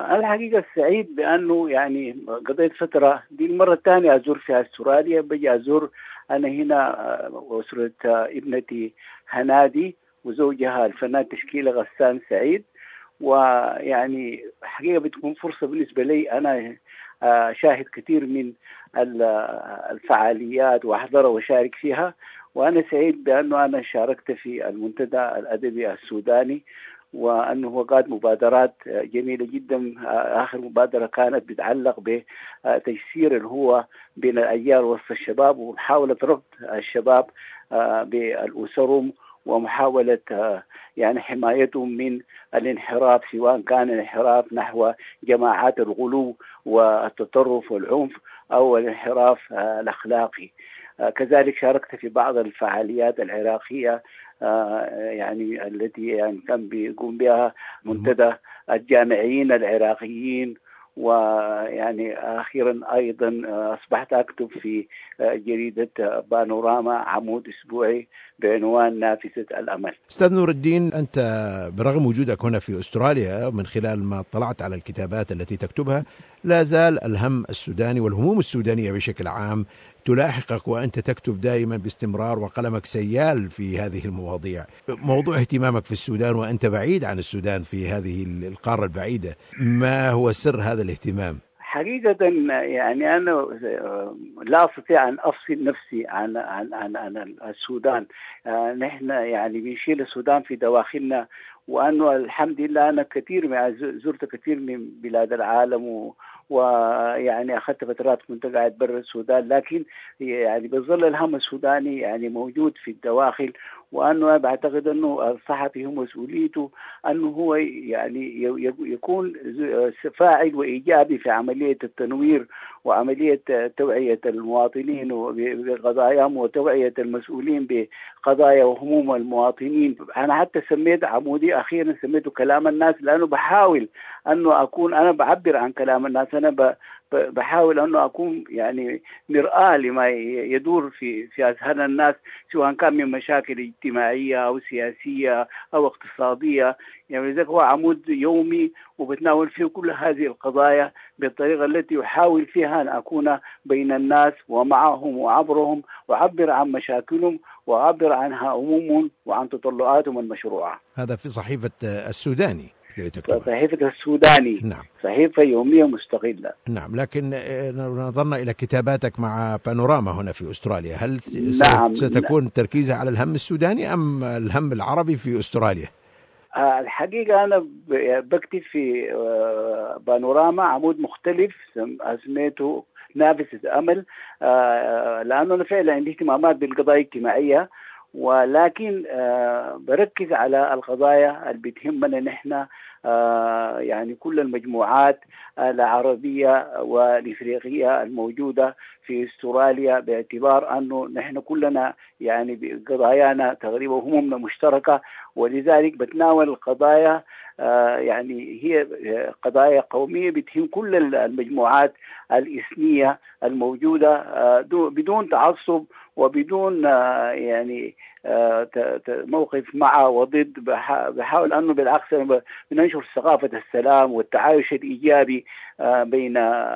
أنا الحقيقة سعيد بأنه يعني قضيت فترة دي المرة الثانية أزور فيها أستراليا. بجي أزور أنا هنا أسرة ابنتي هنادي وزوجها الفنان تشكيلة غسان سعيد، ويعني حقيقة بتكون فرصة بالنسبة لي أنا شاهد كثير من الفعاليات وأحضرها وشارك فيها. وأنا سعيد بأنه أنا شاركت في المنتدى الأدبي السوداني، وأنه هو قاد مبادرات جميلة جدا. آخر مبادرة كانت بتتعلق بتيسير الهوة بين الأجيال وسط الشباب، ومحاولة ربط الشباب بأسرهم، ومحاولة يعني حمايتهم من الانحراف، سواء كان الانحراف نحو جماعات الغلو والتطرف والعنف أو الانحراف الأخلاقي. كذلك شاركت في بعض الفعاليات العراقية يعني التي يعني كان بيقوم بها منتدى الجامعيين العراقيين. ويعني أخيرا أيضا أصبحت أكتب في جريدة بانوراما عمود أسبوعي بعنوان نافذة الأمل. أستاذ نور الدين، أنت برغم وجودك هنا في أستراليا من خلال ما اطلعت على الكتابات التي تكتبها، لا زال الهم السوداني والهموم السودانية بشكل عام تلاحقك، وأنت تكتب دائما باستمرار وقلمك سيال في هذه المواضيع. موضوع اهتمامك في السودان وأنت بعيد عن السودان في هذه القارة البعيدة، ما هو سر هذا الاهتمام؟ حقيقة يعني أنا لا أستطيع أن أفصل نفسي عن السودان. نحن يعني بنشيل السودان في دواخلنا، وأنه الحمد لله أنا زرت كثير من بلاد العالم، ويعني أخذت فترات كنت قاعد برا السودان، لكن يعني بظل الهم السوداني يعني موجود في الدواخل. وأنه بعتقد أنه الصحفي هو مسؤوليته أنه هو يعني يكون فاعل وإيجابي في عملية التنوير وعملية توعية المواطنين بقضاياهم، وتوعية المسؤولين بقضايا وهموم المواطنين. أنا حتى سميت عمودي أخيرا سميته كلام الناس، لأنه بحاول أنه أكون أنا بعبر عن كلام الناس. أنا بحاول أنه أكون يعني مرآة لما يدور في أذهان الناس، سواء كان من مشاكل اجتماعية أو سياسية أو اقتصادية. يعني لذلك هو عمود يومي وبتناول فيه كل هذه القضايا بالطريقة التي أحاول فيها أن أكون بين الناس ومعهم وعبرهم، وأعبر عن مشاكلهم وأعبر عن همومهم وعن تطلعاتهم المشروعة. هذا في صحيفة السوداني. صحيفة السوداني. نعم. صحيفة يومية مستقلة. نعم، لكن نظرنا إلى كتاباتك مع بانوراما هنا في أستراليا، هل ستكون تركيزها على الهم السوداني أم الهم العربي في أستراليا؟ الحقيقة أنا بكتب في بانوراما عمود مختلف اسميته نافذة أمل، لأنه أنا فعلا عندي اهتمامات بالقضايا الاجتماعية، ولكن بركز على القضايا اللي بتهمنا نحن، يعني كل المجموعات العربية والإفريقية الموجودة في أستراليا، باعتبار أنه نحن كلنا يعني قضايانا تقريبا همومنا مشتركة. ولذلك بتناول القضايا يعني هي قضايا قومية بتهم كل المجموعات الإثنية الموجودة بدون تعصب وبدون يعني موقف مع وضد. بحاول أنه بالعكس بننشر ثقافة السلام والتعايش الإيجابي بين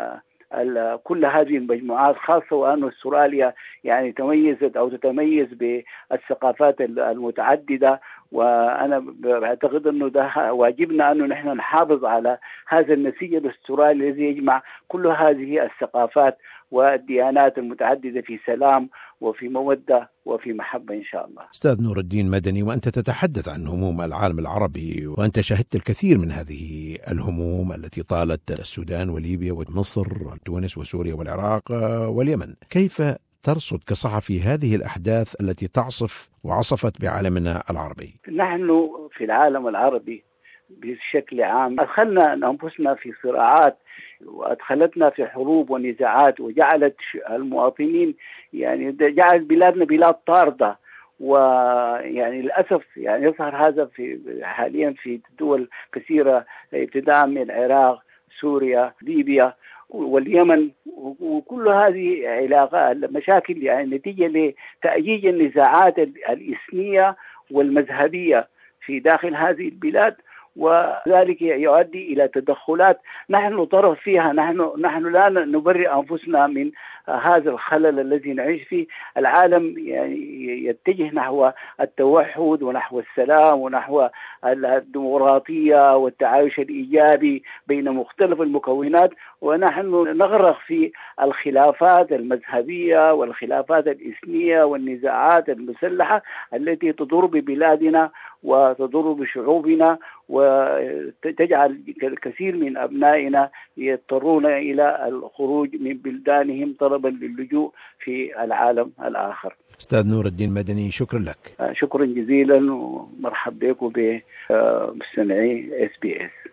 كل هذه المجموعات، خاصة وأن أستراليا يعني تميزت أو تتميز بالثقافات المتعددة. وأنا بعتقد أنه ده واجبنا أنه نحن نحافظ على هذا النسيج الأسترالي الذي يجمع كل هذه الثقافات والديانات المتعددة في سلام وفي مودة وفي محبة إن شاء الله. أستاذ نور الدين مدني، وأنت تتحدث عن هموم العالم العربي، وأنت شهدت الكثير من هذه الهموم التي طالت السودان وليبيا ومصر وتونس وسوريا والعراق واليمن، كيف ترصد كصحفي هذه الأحداث التي تعصف وعصفت بعالمنا العربي؟ نحن في العالم العربي بشكل عام أدخلنا أنفسنا في صراعات، وأدخلتنا في حروب ونزاعات، وجعلت المواطنين يعني جعلت بلادنا بلاد طاردة. ويعني للأسف يعني يظهر هذا حاليا في دول كثيرة، ابتداء من العراق، سوريا، ليبيا واليمن، وكل هذه علاقات مشاكل يعني نتيجة لتأجيج النزاعات الإثنية والمذهبية في داخل هذه البلاد. وذلك يؤدي إلى تدخلات نحن طرف فيها. نحن لا نبرئ أنفسنا من هذا الخلل الذي نعيش فيه. العالم يتجه نحو التوحد ونحو السلام ونحو الديمقراطية والتعايش الإيجابي بين مختلف المكونات، ونحن نغرق في الخلافات المذهبية والخلافات الإثنية والنزاعات المسلحة التي تضر ببلادنا وتضر بشعوبنا، وتجعل الكثير من أبنائنا يضطرون إلى الخروج من بلدانهم طلبا للجوء في العالم الآخر. أستاذ نور الدين مدني، شكرا لك. شكرا جزيلا ومرحبا بكم بمستمعي SBS.